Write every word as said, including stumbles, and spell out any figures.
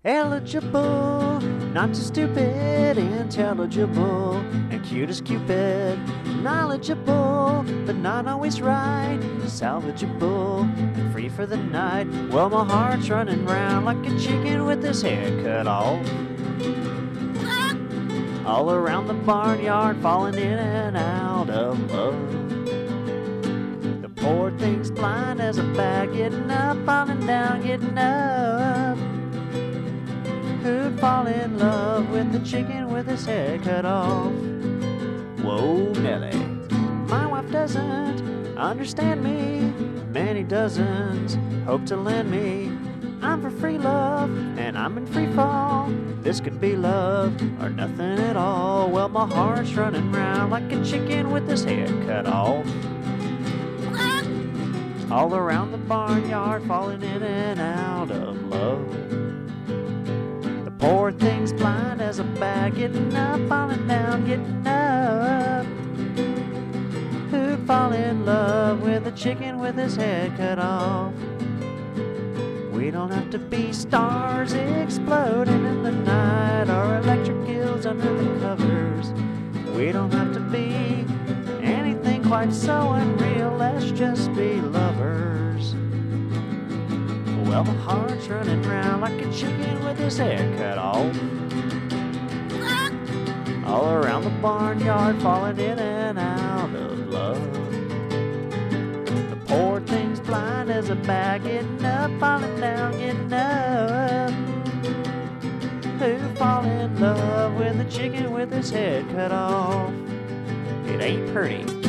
Eligible, not too stupid, intelligible, and cute as Cupid. Knowledgeable, but not always right. Salvageable, and free for the night. Well, my heart's running round like a chicken with his head cut off. All around the barnyard, falling in and out of love. The poor thing's blind as a bat, getting up, falling down, getting up. Who'd fall in love with the chicken with his head cut off? Whoa, Nelly. My wife doesn't understand me. Many dozens hope to lend me. I'm for free love, and I'm in free fall. This could be love, or nothing at all. Well, my heart's running round like a chicken with his head cut off. All around the barnyard, falling in and out of love. Poor thing's blind as a bat, getting up, falling down, getting up. Who'd fall in love with a chicken with his head cut off? We don't have to be stars exploding in the night or electric eels under the covers. We don't have to be anything quite so unreal, let's just be lovers. Well, my heart's running round like a chicken with his head cut off. All around the barnyard, falling in and out of love. The poor thing's blind as a bat, getting up, falling down, getting up. Who'd fall in love with a chicken with his head cut off? It ain't pretty.